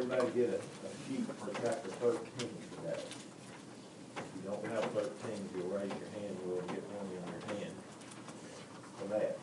everybody get a sheet for chapter 13 today? If you don't have 13, if you'll raise your hand, we'll get one in your hand for that.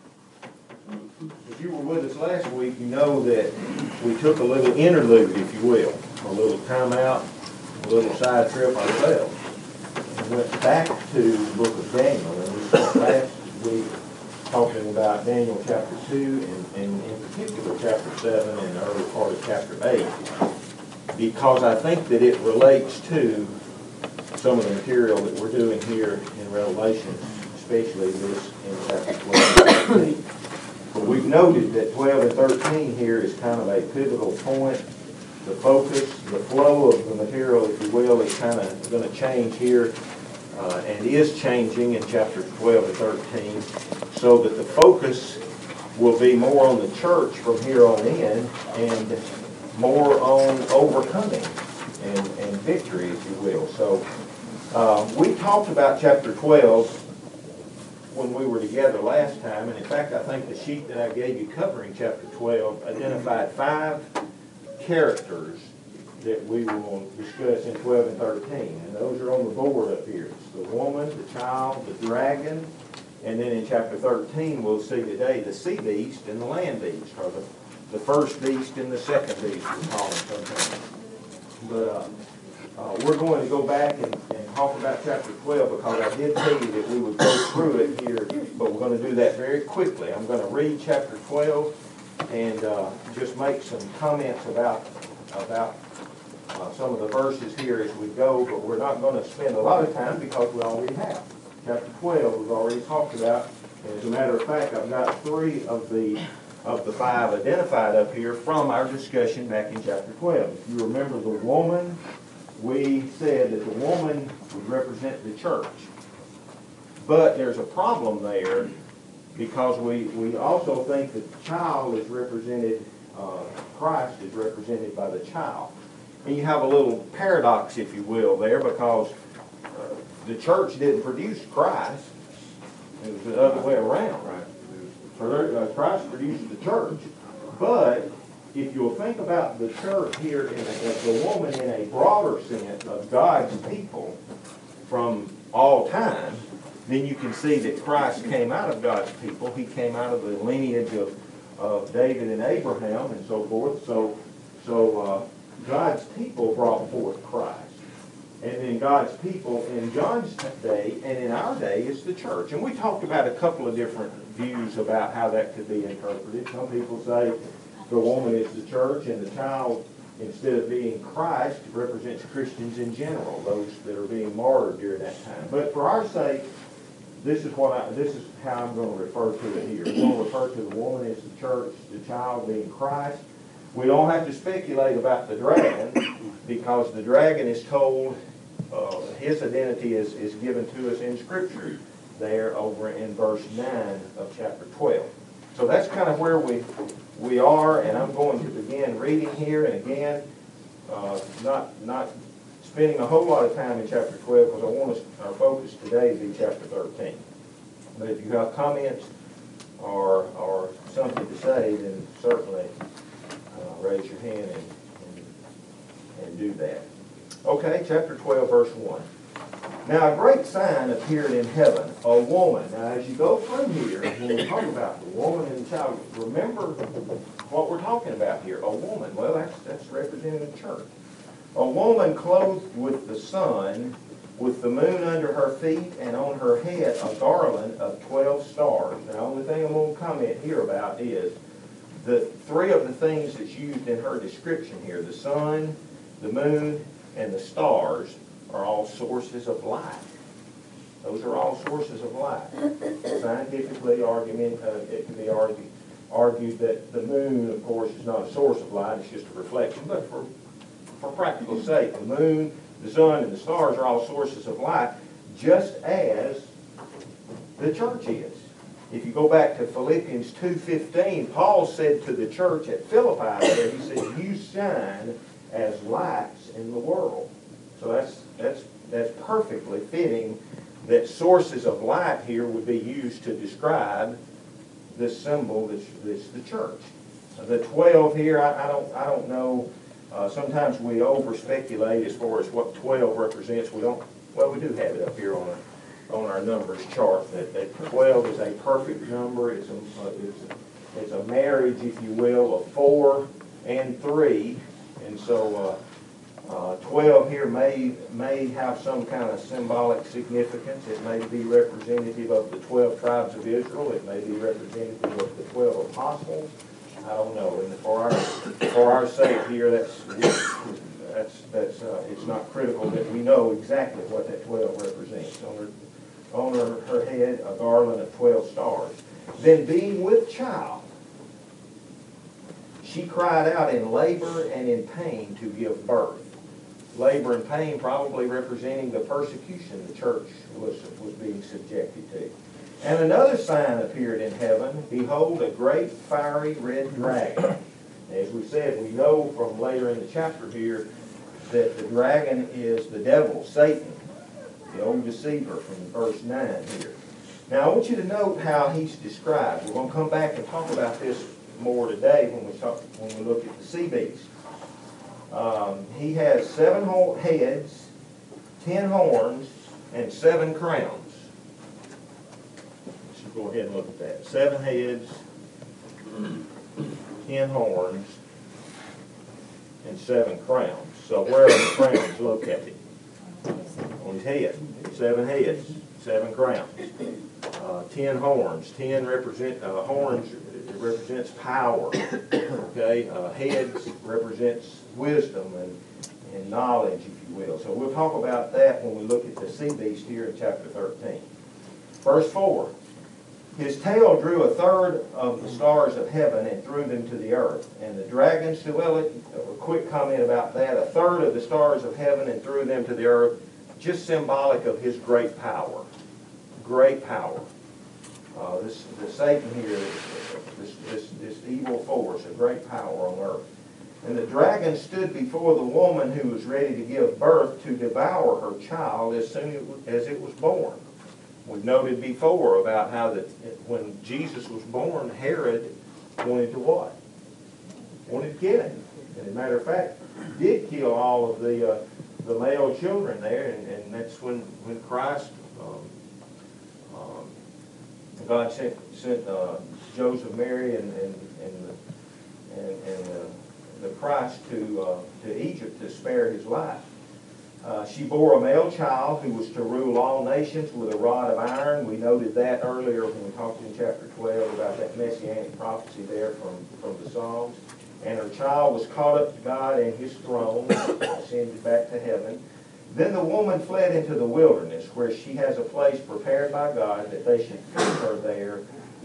If you were with us last week, you know that we took a little interlude, if you will, a little time out, a little side trip ourselves, and went back to the book of Daniel. And we spent last week talking about Daniel chapter 2 and in particular chapter 7 and the early part of chapter 8, because I think that it relates to some of the material that we're doing here in Revelation, especially this in chapter 12 and 13. But we've noted that 12 and 13 here is kind of a pivotal point. The focus, the flow of the material, if you will, is kind of going to change here and is changing in chapters 12 and 13, so that the focus will be more on the church from here on in and more on overcoming and victory, if you will. So we talked about chapter 12 when we were together last time, and in fact I think the sheet that I gave you covering chapter 12 identified 5 characters that we will discuss in 12 and 13, and those are on the board up here. It's the woman, the child, the dragon, and then in chapter 13 we'll see today the sea beast and the land beast, or the first beast and the second beast, we call them sometimes. But we're going to go back and talk about chapter 12 because I did tell you that we would go through it here, but we're going to do that very quickly. I'm going to read chapter 12 and just make some comments about some of the verses here as we go, but we're not going to spend a lot of time because we already have. Chapter 12 we've already talked about, and as a matter of fact, I've got 3 of the 5 identified up here from our discussion back in chapter 12. If you remember the woman, we said that the woman would represent the church. But there's a problem there because we also think that the child is represented, Christ is represented by the child. And you have a little paradox, if you will, there, because the church didn't produce Christ. It was the other way around, right? So Christ produced the church. But if you'll think about the church here, as the woman in a broader sense of God's people from all time, then you can see that Christ came out of God's people. He came out of the lineage of David and Abraham and so forth. So God's people brought forth Christ. And then God's people in John's day and in our day is the church. And we talked about a couple of different views about how that could be interpreted. Some people say the woman is the church, and the child, instead of being Christ, represents Christians in general, those that are being martyred during that time. But for our sake, this is how I'm going to refer to it here. We're going to refer to the woman as the church, the child being Christ. We don't have to speculate about the dragon, because the dragon is told, his identity is given to us in Scripture there over in verse 9 of chapter 12. So that's kind of where we are, and I'm going to begin reading here, and again, not spending a whole lot of time in chapter 12 because I want our focus today to be chapter 13. But if you have comments or something to say, then certainly raise your hand and do that. Okay, chapter 12, verse 1. Now a great sign appeared in heaven, a woman. Now as you go through here, when we talk about the woman and the child, remember what we're talking about here, a woman. Well, that's representing the church. A woman clothed with the sun, with the moon under her feet, and on her head a garland of 12 stars. Now the only thing I'm going to comment here about is the 3 of the things that's used in her description here, the sun, the moon, and the stars, are all sources of light. Those are all sources of light. Scientifically, it can be argued that the moon, of course, is not a source of light, it's just a reflection. But for practical sake, the moon, the sun, and the stars are all sources of light, just as the church is. If you go back to Philippians 2:15, Paul said to the church at Philippi there, he said, you shine as lights in the world. So that's perfectly fitting that sources of light here would be used to describe this symbol that's the church. The 12 here, I don't know Sometimes we over-speculate as far as what 12 represents. We don't, well, we do have it up here on our numbers chart, that 12 is a perfect number. It's a marriage, if you will, of 4 and 3. And so 12 here may have some kind of symbolic significance. It may be representative of the 12 tribes of Israel. It may be representative of the 12 apostles. I don't know. And for our sake here, it's not critical that we know exactly what that 12 represents. On her head, a garland of 12 stars. Then being with child, she cried out in labor and in pain to give birth. Labor and pain probably representing the persecution the church was being subjected to. And another sign appeared in heaven. Behold, a great fiery red dragon. As we said, we know from later in the chapter here that the dragon is the devil, Satan, the old deceiver from verse 9 here. Now I want you to note how he's described. We're going to come back and talk about this more today when we look at the sea beast. He has 7 heads, 10 horns, and 7 crowns. Let's go ahead and look at that. 7 heads, 10 horns, and 7 crowns. So where are the crowns located? On his head. 7 heads, 7 crowns. 10 horns. 10 horns represents power. Okay, heads represents wisdom and knowledge, if you will. So we'll talk about that when we look at the sea beast here in chapter 13. Verse 4. His tail drew a third of the stars of heaven and threw them to the earth. And the dragon, a quick comment about that, a third of the stars of heaven and threw them to the earth, just symbolic of his great power. Great power. The Satan here, this evil force, a great power on earth. And the dragon stood before the woman who was ready to give birth to devour her child as soon as it was born. We've noted before about how that when Jesus was born, Herod wanted to what? Wanted to kill him. And as a matter of fact, did kill all of the male children there, and that's when Christ, God sent Joseph, Mary, and the Christ to Egypt to spare his life. She bore a male child who was to rule all nations with a rod of iron. We noted that earlier when we talked in chapter 12 about that messianic prophecy there from the Psalms. And her child was caught up to God and his throne, ascended back to heaven. Then the woman fled into the wilderness, where she has a place prepared by God that they should feed her there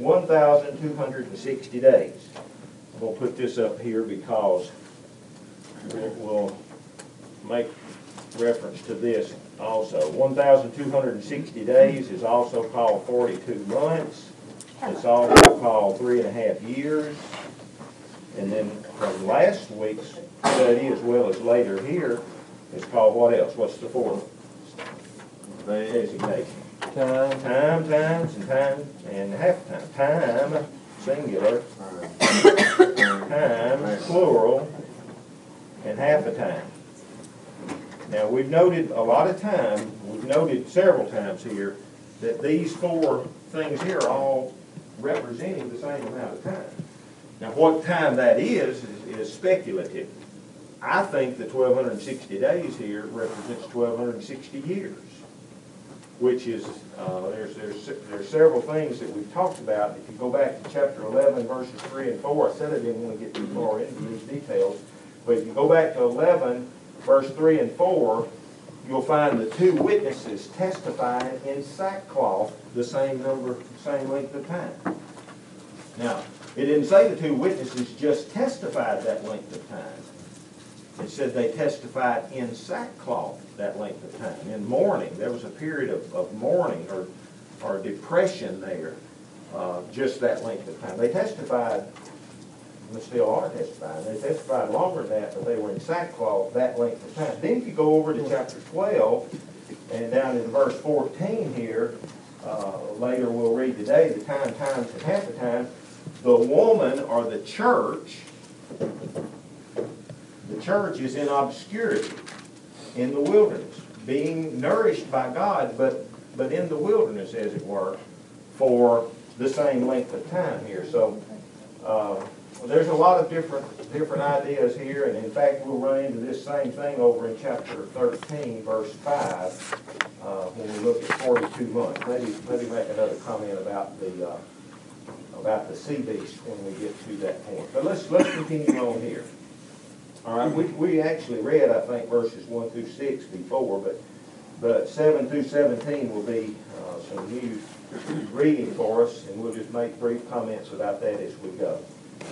1,260 days. I'm going to put this up here because we'll make reference to this also. 1,260 days is also called 42 months. It's also called 3.5 years. And then from last week's study, as well as later here, it's called what else? What's the fourth designation? Time, times, and half time. Time, singular. Time, plural. And half a time. Now, we've noted a lot of time, we've noted several times here, that these 4 things here are all representing the same amount of time. Now, what time that is speculative. I think the 1,260 days here represents 1,260 years, which is, there's several things that we've talked about. If you go back to chapter 11, verses 3 and 4, I said I didn't want to get too far into these details, but if you go back to 11, verse 3 and 4, you'll find the 2 witnesses testifying in sackcloth the same length of time. Now, it didn't say the 2 witnesses just testified that length of time. It said they testified in sackcloth that length of time, in mourning. There was a period of mourning or depression there, just that length of time. They testified, they still are testifying, they testified longer than that, but they were in sackcloth that length of time. Then if you go over to chapter 12, and down in verse 14 here, later we'll read today, the time, times, and half the time, the woman or the church church is in obscurity, in the wilderness, being nourished by God, but in the wilderness, as it were, for the same length of time here. So there's a lot of different ideas here, and in fact, we'll run into this same thing over in chapter 13, verse 5, when we look at 42 months. Maybe make another comment about the sea beast when we get to that point. But let's continue on here. All right, we actually read, I think, verses 1 through 6 before, but 7 through 17 will be some new reading for us, and we'll just make brief comments about that as we go.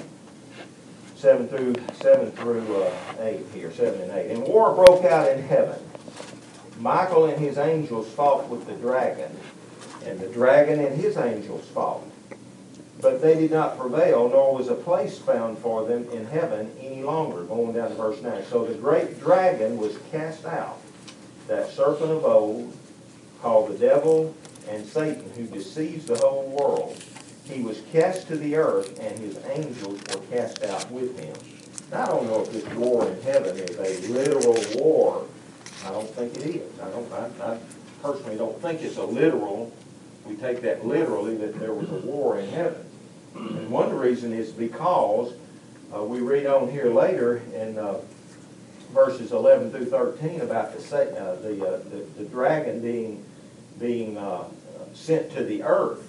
7 through 8 here, 7 and 8. And war broke out in heaven. Michael and his angels fought with the dragon, and the dragon and his angels fought. But they did not prevail, nor was a place found for them in heaven any longer. Going down to verse 9. So the great dragon was cast out, that serpent of old, called the devil and Satan, who deceives the whole world. He was cast to the earth, and his angels were cast out with him. Now, I don't know if this war in heaven is a literal war. I don't think it is. I personally don't think it's a literal. We take that literally, that there was a war in heaven. And one reason is because we read on here later in verses 11 through 13 about the dragon being sent to the earth.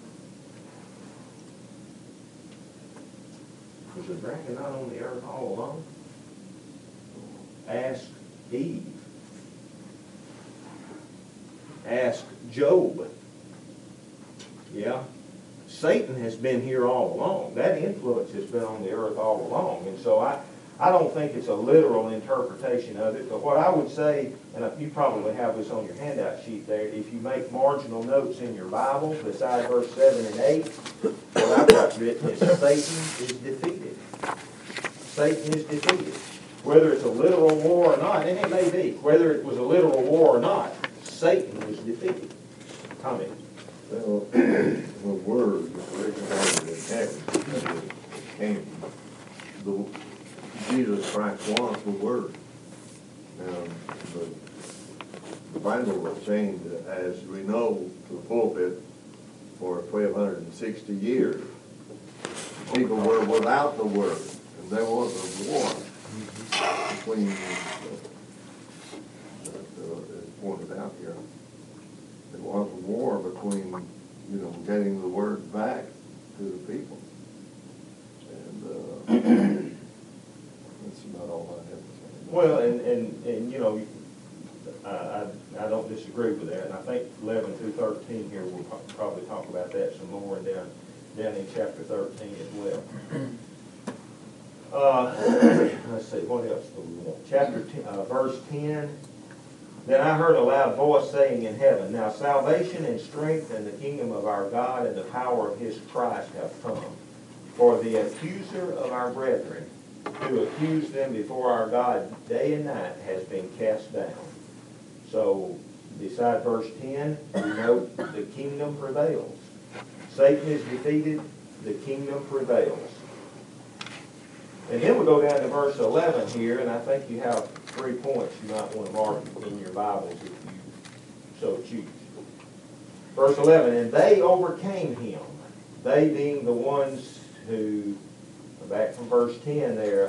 Was the dragon not on the earth all along? Ask Eve. Ask Job. Yeah. Satan has been here all along. That influence has been on the earth all along. And so I don't think it's a literal interpretation of it. But what I would say, and you probably have this on your handout sheet there, if you make marginal notes in your Bible beside verse 7 and 8, what I've got written is Satan is defeated. Satan is defeated. Whether it's a literal war or not, and it may be, whether it was a literal war or not, Satan was defeated. Comment. Well, the word originated in heaven. It came. Jesus Christ was the Word. The Bible was changed, as we know, to the pulpit for 1,260 years. People were without the Word, and there was a war between, as pointed out here, there was a war between, getting the Word back to the people. And that's about all I have to say. Well, and I don't disagree with that, and I think 11 through 13 here, we'll probably talk about that some more, and down in chapter 13 as well. Let's see, what else do we want? Chapter 10, verse 10. Then I heard a loud voice saying in heaven, Now salvation and strength and the kingdom of our God and the power of his Christ have come. For the accuser of our brethren, who accused them before our God day and night, has been cast down. So, beside verse 10, we note the kingdom prevails. Satan is defeated, the kingdom prevails. And then we go down to verse 11 here, and I think you have 3 points you might want to mark in your Bibles if you so choose. Verse 11, and they overcame him, they being the ones who, back from verse 10 there,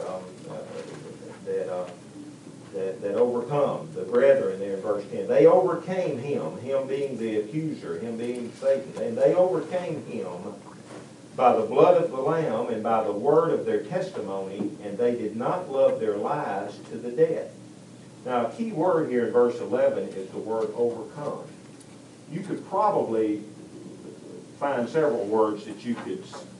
that overcome, the brethren there in verse 10. They overcame him being the accuser, him being Satan, and they overcame him by the blood of the Lamb and by the word of their testimony, and they did not love their lives to the death. Now, a key word here in verse 11 is the word overcome. You could probably find several words that you could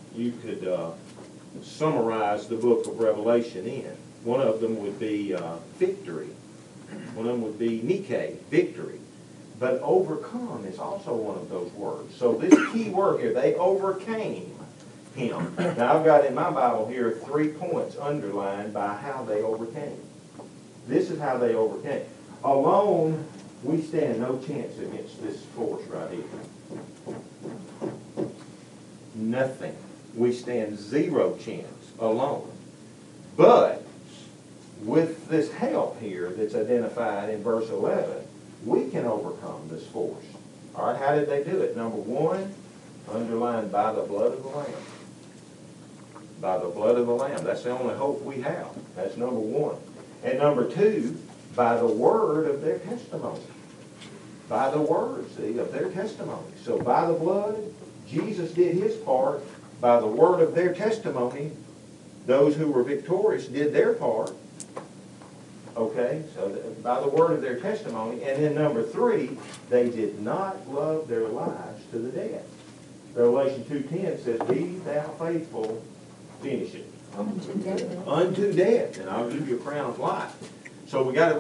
summarize the book of Revelation in. One of them would be victory. One of them would be Nike, victory. But overcome is also one of those words. So this key word here, they overcame him. Now I've got in my Bible here 3 points underlined by how they overcame. This is how they overcame. Alone, we stand no chance against this force right here. Nothing. We stand 0 chance alone. But with this help here that's identified in verse 11, we can overcome this force. All right, how did they do it? Number one, underlined by the blood of the Lamb. By the blood of the Lamb. That's the only hope we have. That's number one. And number two, by the word of their testimony. By the word, see, of their testimony. So by the blood, Jesus did his part. By the word of their testimony, those who were victorious did their part. Okay, so by the word of their testimony. And then number three, they did not love their lives to the death. Revelation 2:10 says, "Be thou faithful," finish it, "unto death, and I'll give you a crown of life." So we gotta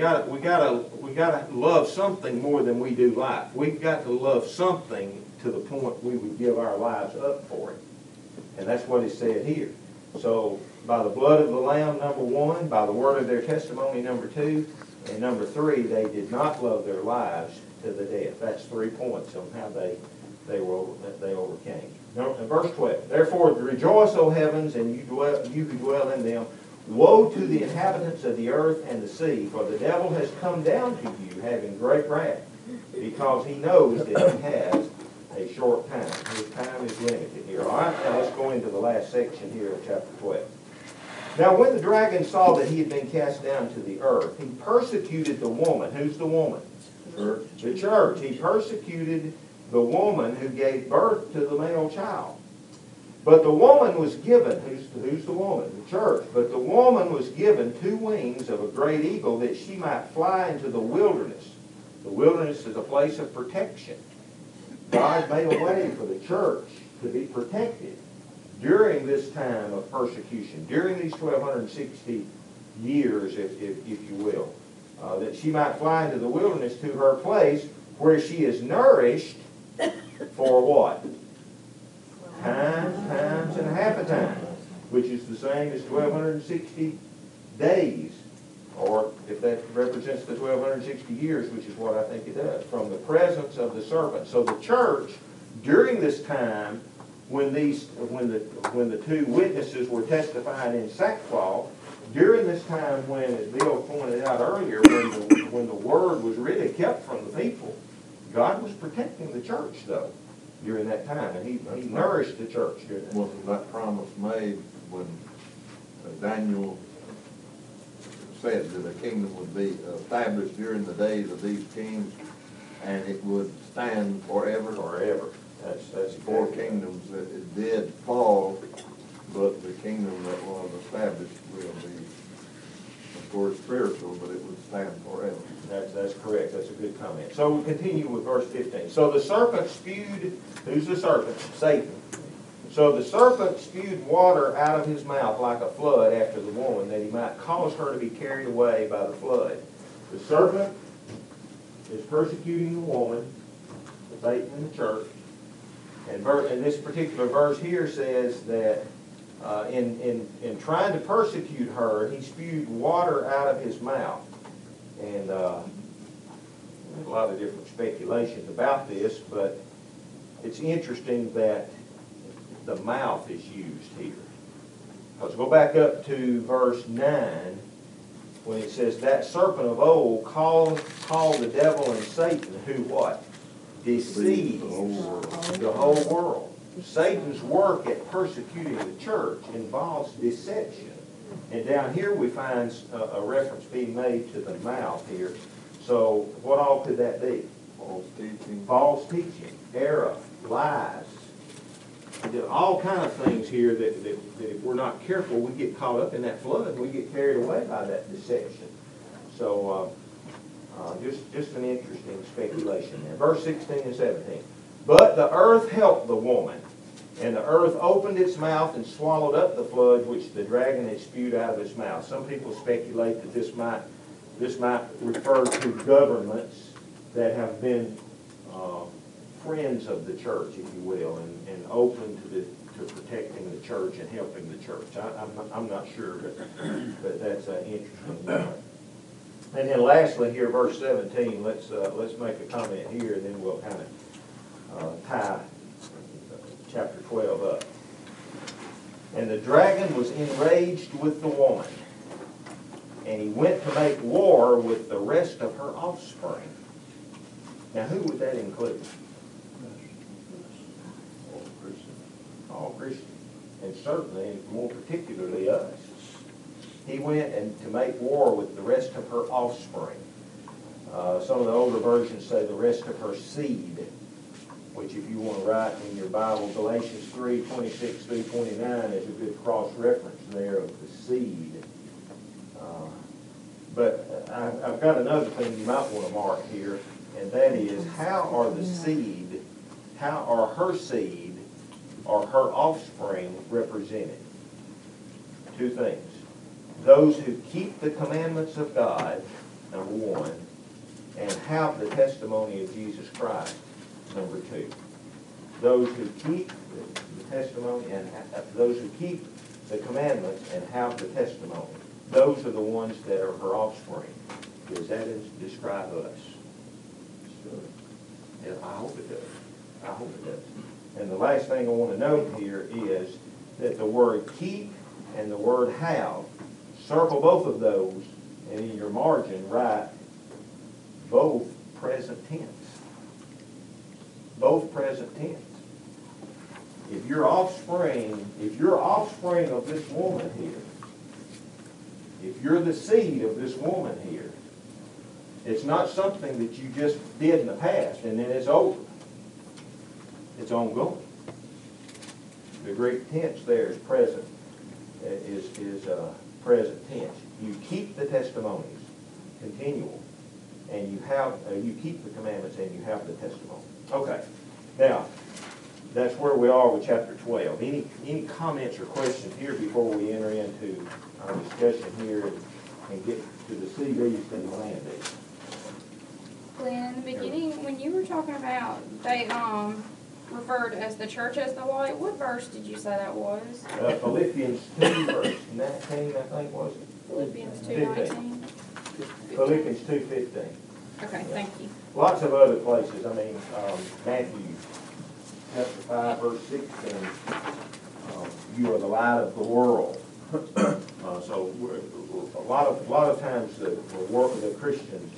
love something more than we do life. We've got to love something to the point we would give our lives up for it. And that's what is said here. So by the blood of the Lamb, number one, by the word of their testimony, number two, and number three, they did not love their lives to the death. That's 3 points on how they overcame. Now, in verse 12, "Therefore rejoice, O heavens, and you who dwell in them. Woe to the inhabitants of the earth and the sea, for the devil has come down to you, having great wrath, because he knows that he has a short time." His time is limited here. All right, now let's go into the last section here of chapter 12. "Now when the dragon saw that he had been cast down to the earth, he persecuted the woman." Who's the woman? Church. The church. He persecuted the woman who gave birth to the male child. But the woman was given, who's the woman? The church. "But the woman was given 2 wings of a great eagle, that she might fly into the wilderness." The wilderness is a place of protection. God made a way for the church to be protected during this time of persecution, during these 1260 years, if you will, that she might fly into the wilderness to her place where she is nourished for what? Times and a half a time, which is the same as 1260 days, or if that represents the 1260 years, which is what I think it does, from the presence of the serpent. So the church, during this time, when the 2 witnesses were testifying in sackcloth, during this time when, as Bill pointed out earlier, when the word was really kept from the people, God was protecting the church, though, during that time, and he nourished the church during that time. Wasn't that promise made when Daniel said that a kingdom would be established during the days of these kings, and it would stand forever? Forever. That's 4 kingdoms that it did fall, but the kingdom that was established will be, of course, spiritual, but it would stand forever. That's correct. That's a good comment. So we continue with verse 15. "So the serpent spewed," who's the serpent? Satan. "So the serpent spewed water out of his mouth like a flood after the woman, that he might cause her to be carried away by the flood." The serpent is persecuting the woman, Satan in the church. And this particular verse here says that in trying to persecute her, he spewed water out of his mouth. And there's a lot of different speculations about this, but it's interesting that the mouth is used here. Let's go back up to verse 9, when it says, "That serpent of old called the devil and Satan, who" what? "Deceives the whole world." Satan's work at persecuting the church involves deception. And down here we find a reference being made to the mouth here. So what all could that be? False teaching. False teaching, error, lies. All kind of things here that if we're not careful, we get caught up in that flood and we get carried away by that deception. So just an interesting speculation there. Verse 16 and 17. "But the earth helped the woman, and the earth opened its mouth and swallowed up the flood which the dragon had spewed out of its mouth." Some people speculate that this might refer to governments that have been friends of the church, if you will, and open to protecting the church and helping the church. I'm not sure, but that's interesting. And then lastly here, verse 17, let's make a comment here, and then we'll kind of tie chapter 12 up. "And the dragon was enraged with the woman." and he went to make war with the rest of her offspring. Now, who would that include? All Christians. And certainly, more particularly us. He went and to make war with the rest of her offspring. Some of the older versions say the rest of her seed, which if you want to write in your Bible, Galatians 3:26 through 29 is a good cross-reference there of the seed. But I've got another thing you might want to mark here, and that is how are her seed or her offspring represented? Two things. Those who keep the commandments of God, number one, and have the testimony of Jesus Christ, number two. Those who keep the testimony and those who keep the commandments and have the testimony, those are the ones that are her offspring. Does that describe us? Yeah, I hope it does. I hope it does. And the last thing I want to note here is that the word keep and the word have, circle both of those, and in your margin write both present tense. Both present tense. If you're offspring of this woman here, if you're the seed of this woman here, it's not something that you just did in the past and then it's over. It's ongoing. The Greek tense there is present, present tense. You keep the testimonies, continual, and you keep the commandments and you have the testimony. Okay. Now, that's where we are with chapter 12. Any comments or questions here before we enter into our discussion here and get to the sea beast and the land beast? Glenn, in the beginning, when you were talking about they referred as the church as the light, what verse did you say that was? Philippians 2, verse 19, I think, was it? Philippians 2:19? Philippians 2:15. Okay, thank you. Lots of other places. I mean, Matthew chapter 5, verse 16, you are the light of the world. So a lot of times the work of the Christians,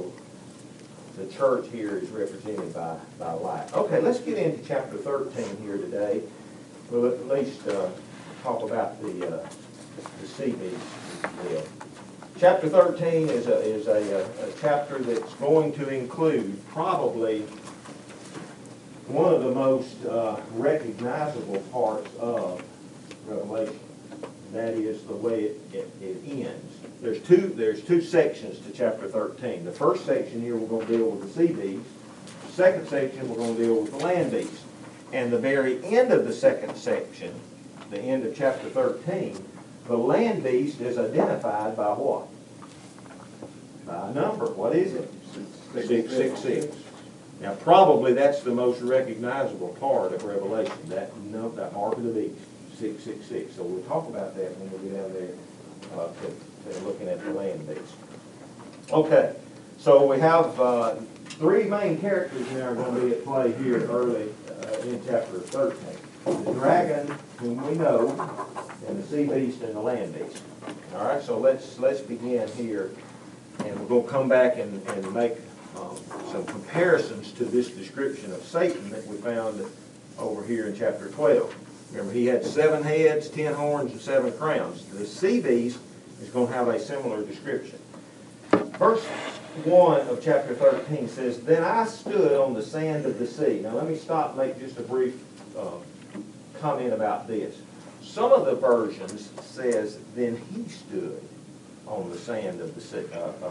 the church here is represented by light. Okay, let's get into chapter 13 here today. We'll at least talk about the sea beast. Chapter 13 is a chapter that's going to include probably one of the most recognizable parts of Revelation. That is the way it ends. There's two sections to chapter 13. The first section here we're going to deal with the sea beast. The second section we're going to deal with the land beast. And the very end of the second section, the end of chapter 13, the land beast is identified by what? By a number. What is it? 666. Now probably that's the most recognizable part of Revelation, that mark of the beast, 666. So we'll talk about that when we get down there looking at the land beast. Okay, so we have three main characters now are going to be at play here early in chapter 13. The dragon, whom we know, and the sea beast and the land beast. All right, so let's begin here, and we're going to come back and make some comparisons to this description of Satan that we found over here in chapter 12. Remember, he had 7 heads, 10 horns, and 7 crowns. The sea beast is going to have a similar description. Verse 1 of chapter 13 says, "Then I stood on the sand of the sea." Now let me stop and make just a brief comment about this. Some of the versions says, "Then he stood on the sand of the sea,"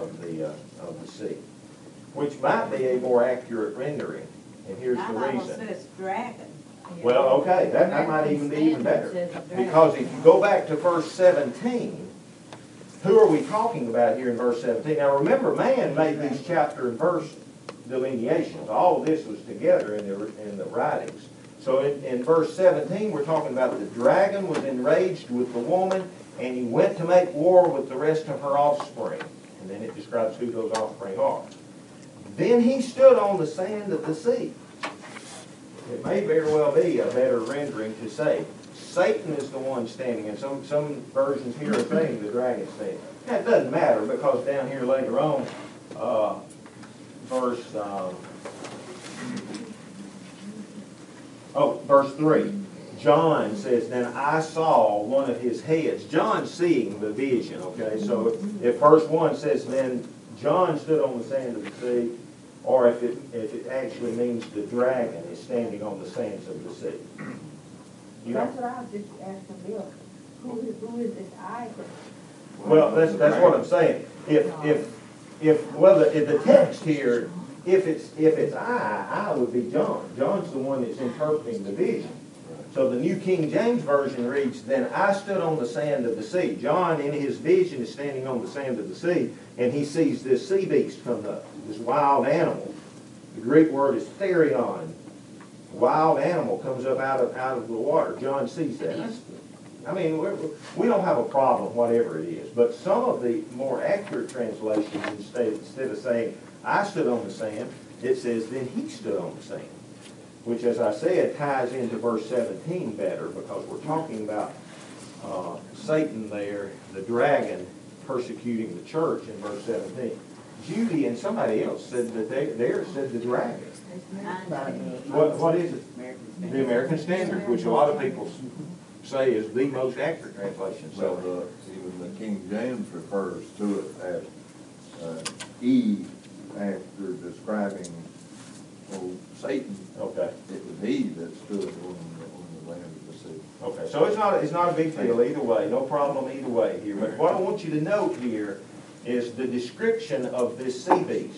which might be a more accurate rendering. And here's the reason. Says dragon. Well, okay, that might even be even better. Because if you go back to verse 17, who are we talking about here in verse 17? Now remember, man made these chapter and verse delineations. All of this was together in the writings. So in verse 17, we're talking about the dragon was enraged with the woman, and he went to make war with the rest of her offspring. And then it describes who those offspring are. Then he stood on the sand of the sea. It may very well be a better rendering to say, Satan is the one standing, and some versions here are saying the dragon standing. That doesn't matter, because down here later on, verse 3. John says, then I saw one of his heads. John's seeing the vision, okay? So if verse 1 says, then John stood on the sand of the sea, or if it actually means the dragon is standing on the sands of the sea. That's what I was just asking Bill. Who is this I? Well, that's what I'm saying. If the text here, if it's I would be John. John's the one that's interpreting the vision. So the New King James Version reads, then I stood on the sand of the sea. John, in his vision, is standing on the sand of the sea, and he sees this sea beast come up, this wild animal. The Greek word is therion. Wild animal comes up out of the water. John sees that. I mean, we don't have a problem, whatever it is. But some of the more accurate translations, instead of saying, I stood on the sand, it says, then he stood on the sand. Which, as I said, ties into verse 17 better, because we're talking about Satan there, the dragon, persecuting the church in verse 17. Judy and somebody else said that there said the dragon. What is it? The American Standard, which a lot of people say is the most accurate translation. So even the King James refers to it as Eve after describing Satan. Okay. It was he that stood on the land of the sea. Okay, so it's not a big deal either way, no problem either way here. But what I want you to note here is the description of this sea beast.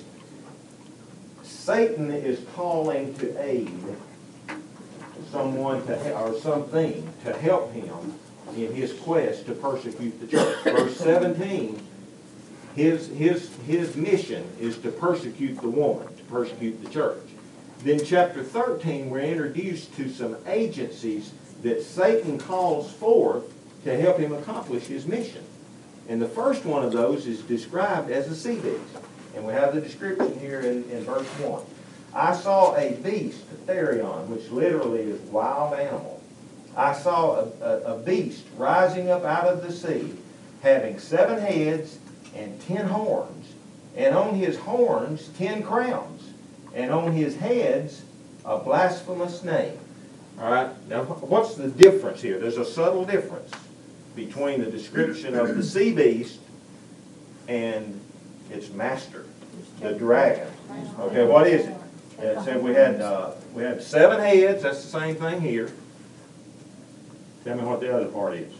Satan is calling to aid someone or something to help him in his quest to persecute the church. Verse 17, his mission is to persecute the woman, to persecute the church. Then chapter 13, we're introduced to some agencies that Satan calls forth to help him accomplish his mission. And the first one of those is described as a sea beast. And we have the description here in verse 1. I saw a beast, a therion, which literally is wild animal. I saw a beast rising up out of the sea, having 7 heads and 10 horns, and on his horns 10 crowns, and on his heads a blasphemous name. All right, now what's the difference here? There's a subtle difference between the description of the sea beast and its master, the dragon. Okay, what is it? It said we had 7 heads. That's the same thing here. Tell me what the other part is.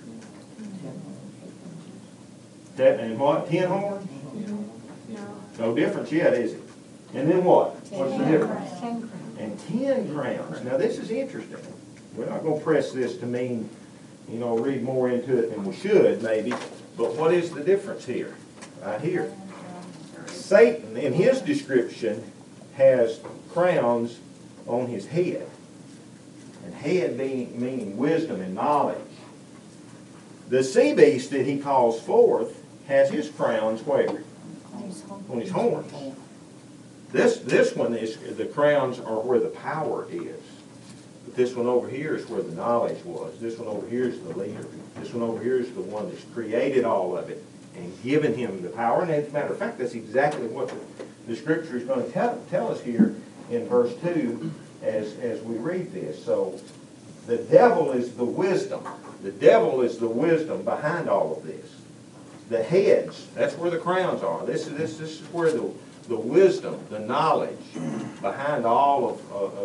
And what? 10 horns? No difference yet, is it? And then what? What's the difference? And 10 crowns. Now this is interesting. We're not going to press this to mean, read more into it than we should, maybe. But what is the difference here? Right here. Satan, in his description, has crowns on his head. And head meaning wisdom and knowledge. The sea beast that he calls forth has his crowns where? On his horns. This one is, the crowns are where the power is. But this one over here is where the knowledge was. This one over here is the leader. This one over here is the one that's created all of it and given him the power. And as a matter of fact, that's exactly what the Scripture is going to tell us here in verse 2 as we read this. So the devil is the wisdom. The devil is the wisdom behind all of this. The heads, that's where the crowns are. This is where the wisdom, the knowledge behind all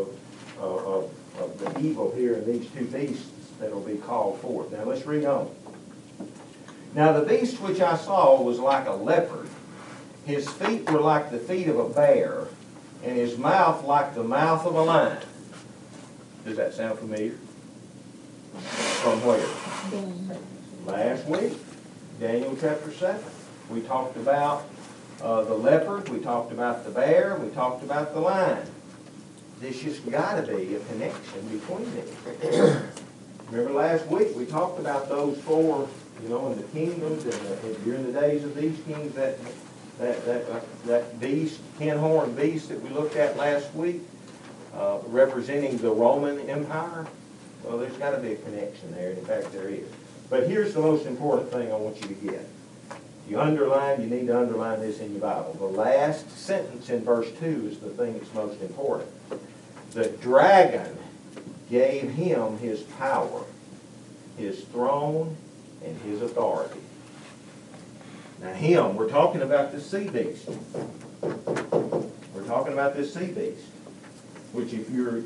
of the evil here in these 2 beasts that will be called forth. Now let's read on. Now the beast which I saw was like a leopard. His feet were like the feet of a bear, and his mouth like the mouth of a lion. Does that sound familiar? From where? Last week, Daniel chapter 7. We talked about the leopard, we talked about the bear, we talked about the lion. There's just got to be a connection between them. Remember last week we talked about those 4, in the kingdoms and during the days of these kings, that beast, 10-horned beast that we looked at last week, representing the Roman Empire. Well, there's got to be a connection there, and in fact, there is. But here's the most important thing I want you to get. You need to underline this in your Bible. The last sentence in verse 2 is the thing that's most important. The dragon gave him his power, his throne, and his authority. Now him, we're talking about the sea beast. We're talking about this sea beast. Which if you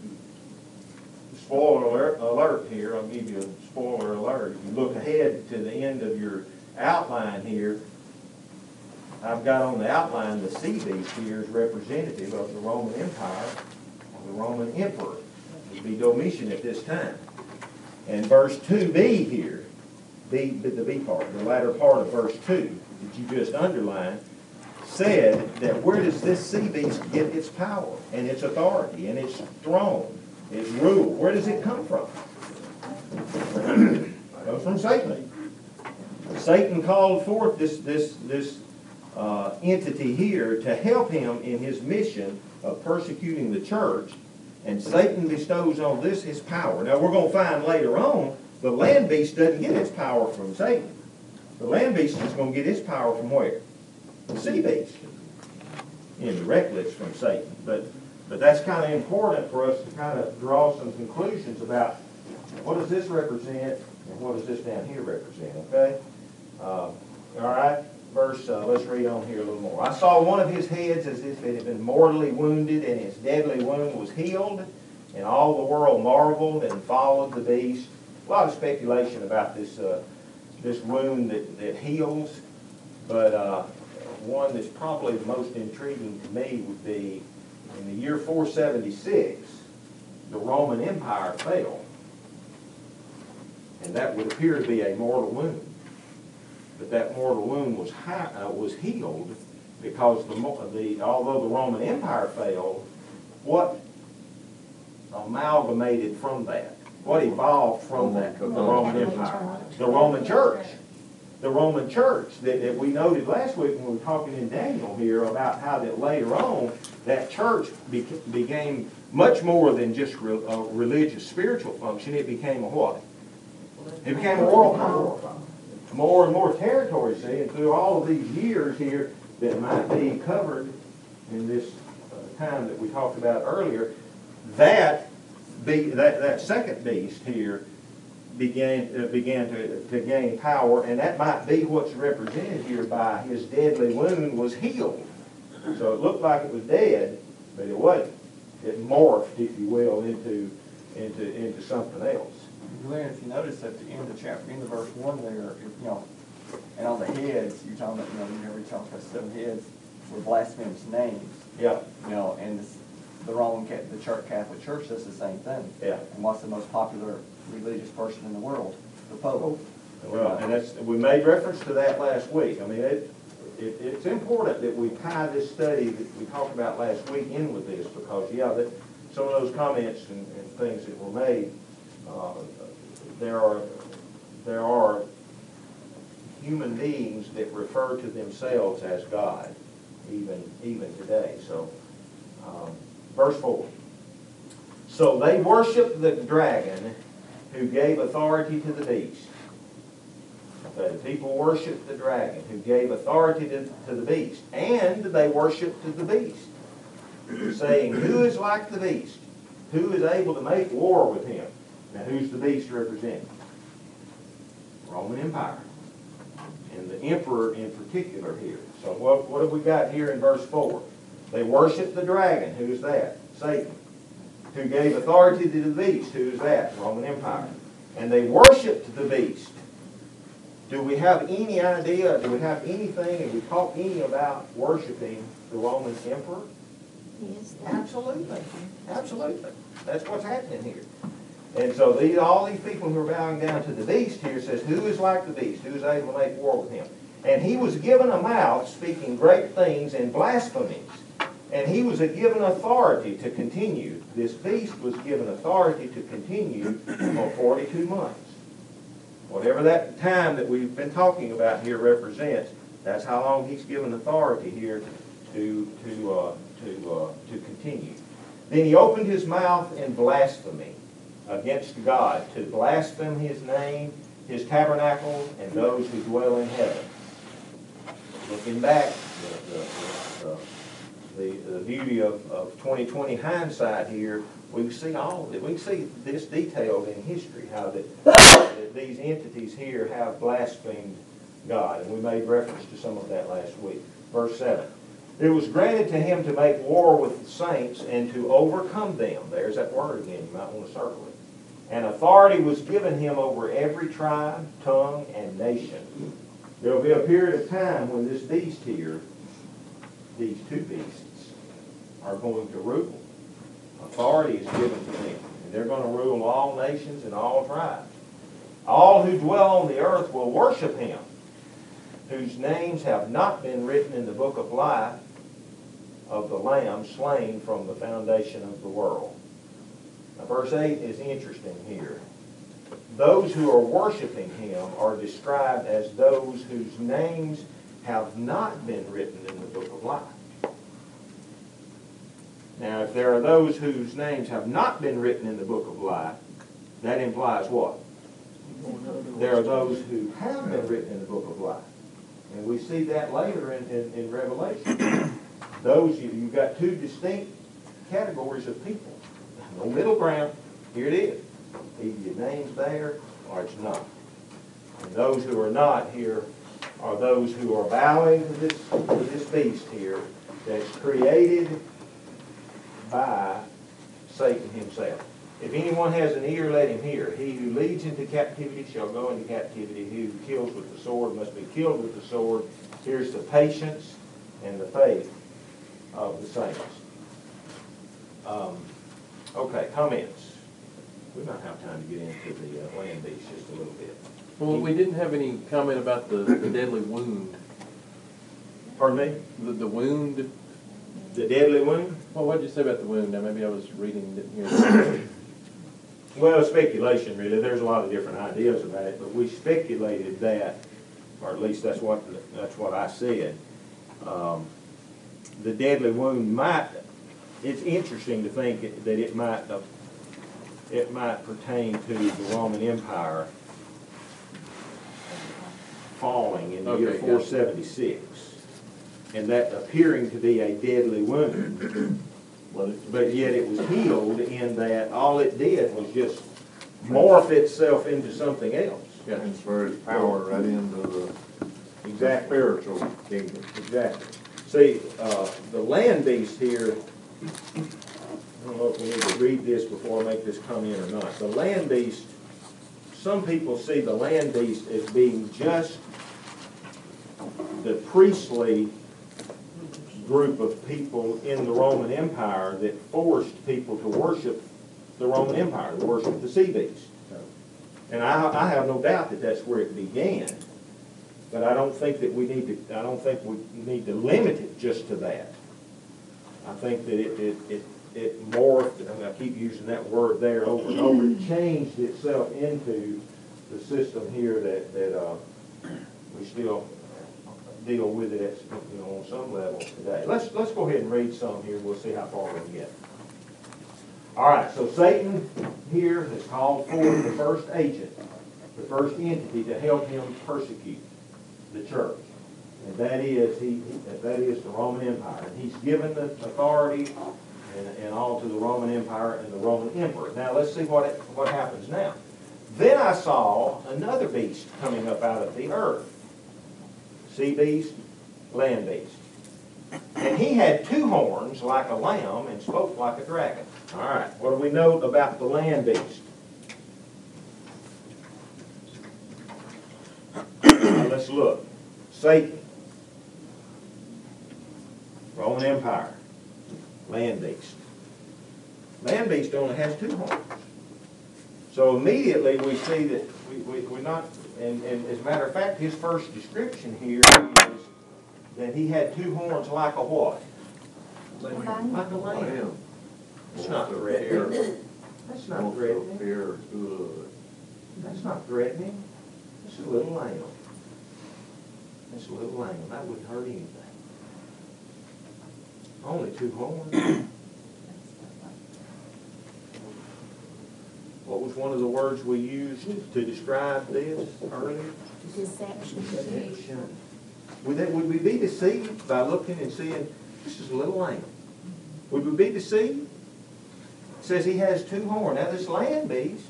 spoiler alert here, I'll give you a spoiler alert. If you look ahead to the end of your outline here, I've got on the outline the sea beast here is representative of the Roman Empire, the Roman emperor. It would be Domitian at this time. And verse 2b here, the B part, the latter part of verse 2 that you just underlined, said that where does this sea beast get its power and its authority and its throne, its rule? Where does it come from? It comes from Satan. Satan called forth this entity here to help him in his mission of persecuting the church, and Satan bestows on this his power. Now we're going to find later on the land beast doesn't get its power from Satan. The land beast is going to get its power from where? The sea beast. Indirectly it's from Satan. But that's kind of important for us to kind of draw some conclusions about what does this represent and what does this down here represent, okay? All right, let's read on here a little more. I saw one of his heads as if it had been mortally wounded, and his deadly wound was healed, and all the world marveled and followed the beast. A lot of speculation about this wound that heals, but one that's probably the most intriguing to me would be in the year 476, the Roman Empire fell, and that would appear to be a mortal wound. But that mortal wound was healed because although the Roman Empire failed, what amalgamated from that? What evolved from that? The Roman Empire. The Roman Church. The Roman Church that we noted last week when we were talking in Daniel here about how that later on that church became much more than just a religious spiritual function. It became a what? It became a world power. More and more territory, see, and through all of these years here that might be covered in this time that we talked about earlier, that second beast here began to gain power, and that might be what's represented here by his deadly wound was healed. So it looked like it was dead, but it wasn't. It morphed, if you will, into something else. Glenn, if you notice at the end of the chapter, in the verse 1 there, and on the heads, you're talking about, whenever you talk about 7 heads, were blasphemous names. Yeah. And the Roman Catholic Church does the same thing. Yeah. And what's the most popular religious person in the world? The Pope. Well, and we made reference to that last week. I mean, it's important that we tie this study that we talked about last week in with this because, some of those comments and things that were made, there are human beings that refer to themselves as God, even today. So, verse 4. So they worshiped the dragon who gave authority to the beast. Okay, the people worshiped the dragon who gave authority to the beast, and they worshiped the beast, saying, "Who is like the beast? Who is able to make war with him?" Now, who's the beast representing? Roman Empire. And the emperor in particular here. So what have we got here in verse 4? They worshiped the dragon. Who's that? Satan. Who gave authority to the beast. Who's that? Roman Empire. And they worshiped the beast. Do we have any idea, do we have anything, have we talked any about worshiping the Roman emperor? Yes. Absolutely. Absolutely. That's what's happening here. And so all these people who are bowing down to the beast here says, who is like the beast? Who is able to make war with him? And he was given a mouth speaking great things and blasphemies. And he was given authority to continue. This beast was given authority to continue for 42 months. Whatever that time that we've been talking about here represents, that's how long he's given authority here to continue. Then he opened his mouth in blasphemy. against God, to blaspheme his name, his tabernacle, and those who dwell in heaven. Looking back, the beauty of 2020 hindsight here, we see this detailed in history, how that these entities here have blasphemed God, and we made reference to some of that last week. Verse 7. It was granted to him to make war with the saints and to overcome them. There's that word again, you might want to circle it. And authority was given him over every tribe, tongue, and nation. There will be a period of time when this beast here, these two beasts, are going to rule. Authority is given to them. And they're going to rule all nations and all tribes. All who dwell on the earth will worship him, whose names have not been written in the book of life of the Lamb slain from the foundation of the world. Now, verse 8 is interesting here. Those who are worshiping him are described as those whose names have not been written in the book of life. Now, if there are those whose names have not been written in the book of life, that implies what? There are those who have been written in the book of life. And we see that later in Revelation. You've got two distinct categories of people. No middle ground. Here it is. Either your name's there or it's not. And those who are not here are those who are bowing to this beast here that's created by Satan himself. If anyone has an ear, let him hear. He who leads into captivity shall go into captivity. He who kills with the sword must be killed with the sword. Here's the patience and the faith of the saints. Okay, comments. We might have time to get into the land beast just a little bit. Well, we didn't have any comment about the deadly wound. Pardon me? The wound. The deadly wound? Well, what did you say about the wound? Now, maybe I was reading it here. Well, speculation, really. There's a lot of different ideas about it, but we speculated that, or at least that's what I said. The deadly wound might. It's interesting to think that it might pertain to the Roman Empire falling in the year 476, and that appearing to be a deadly wound. But yet it was healed in that all it did was just morph itself into something else. Transfer its power right into the spiritual kingdom. Exactly. See, the land beast here, I don't know if we need to read this before I make this comment or not. The land beast, some people see the land beast as being just the priestly group of people in the Roman Empire that forced people to worship the Roman Empire, to worship the sea beast. And I have no doubt that that's where it began. But I don't think that we need to limit it just to that. I think that it morphed, and I keep using that word there over and over, it changed itself into the system here that we still deal with it on some level today. Let's go ahead and read some here. We'll see how far we can get. All right, so Satan here has called forth the first agent, the first entity to help him persecute the church. And that is the Roman Empire. And he's given the authority and all to the Roman Empire and the Roman emperor. Now let's see what happens now. Then I saw another beast coming up out of the earth. Sea beast, land beast. And he had two horns like a lamb and spoke like a dragon. All right, what do we know about the land beast? Now let's look. Satan, Roman Empire, land beast. Land beast only has two horns. So immediately we see that we're not, and as a matter of fact, his first description here is that he had two horns like a what? Like a lamb. That's not threatening. That's not threatening. Fear good. That's not threatening. It's a little lamb. It's a little lamb. That wouldn't hurt anything. Only two horns. Well, was one of the words we used to describe this earlier? Deception. Would we be deceived by looking and seeing, this is a little lamb? Would we be deceived? It says he has two horns. Now this land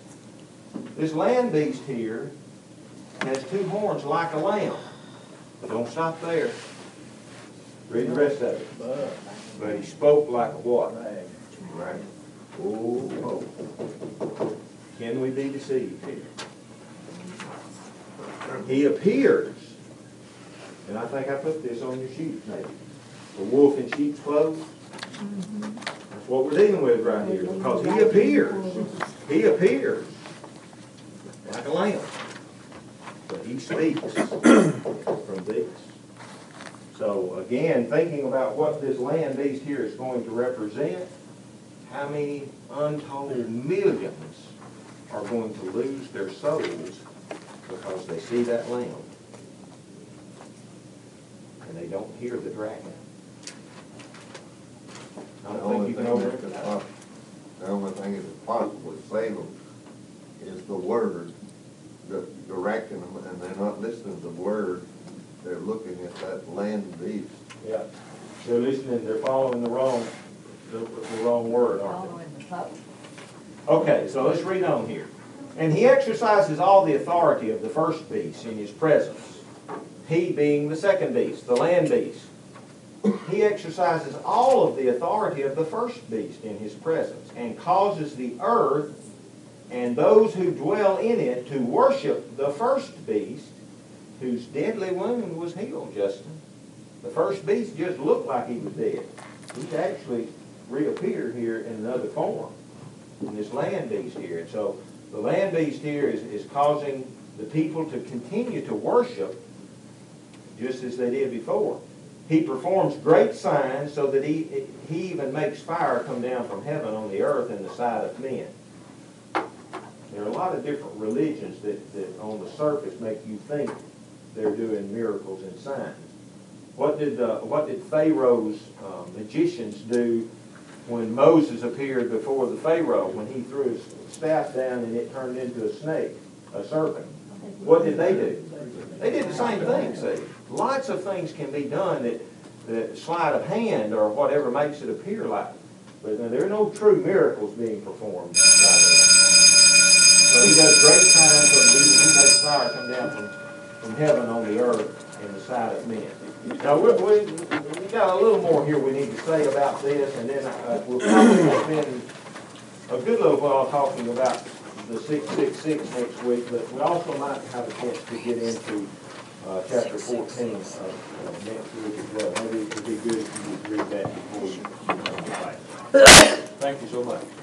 beast here has two horns like a lamb. But don't stop there. Read the rest of it. But he spoke like what? Right. Oh. Can we be deceived here? He appears, and I think I put this on your sheet maybe, the wolf in sheep's clothes. That's what we're dealing with right here, because he appears like a lamb, but he speaks from this. So again, thinking about what this land beast here is going to represent, how many untold millions are going to lose their souls because they see that lamb and they don't hear the dragon. I don't think you can overlook that. The only thing that's possible to save them is the word directing them, and they're not listening to the word. They're looking at that land beast. Yeah, they're listening, they're following the wrong word, aren't they? Okay, so let's read on here. And he exercises all the authority of the first beast in his presence. He being the second beast, the land beast. He exercises all of the authority of the first beast in his presence and causes the earth and those who dwell in it to worship the first beast whose deadly wound was healed, Justin. The first beast just looked like he was dead. He's actually reappeared here in another form, in this land beast here. And so the land beast here is causing the people to continue to worship just as they did before. He performs great signs so that he even makes fire come down from heaven on the earth in the sight of men. There are a lot of different religions that on the surface make you think they're doing miracles and signs. What did Pharaoh's magicians do when Moses appeared before the Pharaoh, when he threw his staff down and it turned into a snake, a serpent? What did they do? They did the same thing, see. Lots of things can be done that sleight of hand or whatever makes it appear like. But there are no true miracles being performed by them. So he does great signs so that he makes fire come down from heaven on the earth in the sight of men. Now, we got a little more here we need to say about this, and then we'll probably spend a good little while talking about the 666 next week, but we also might have a chance to get into chapter 14 next week as well. Maybe it would be good if you would read that before you. Thank you so much.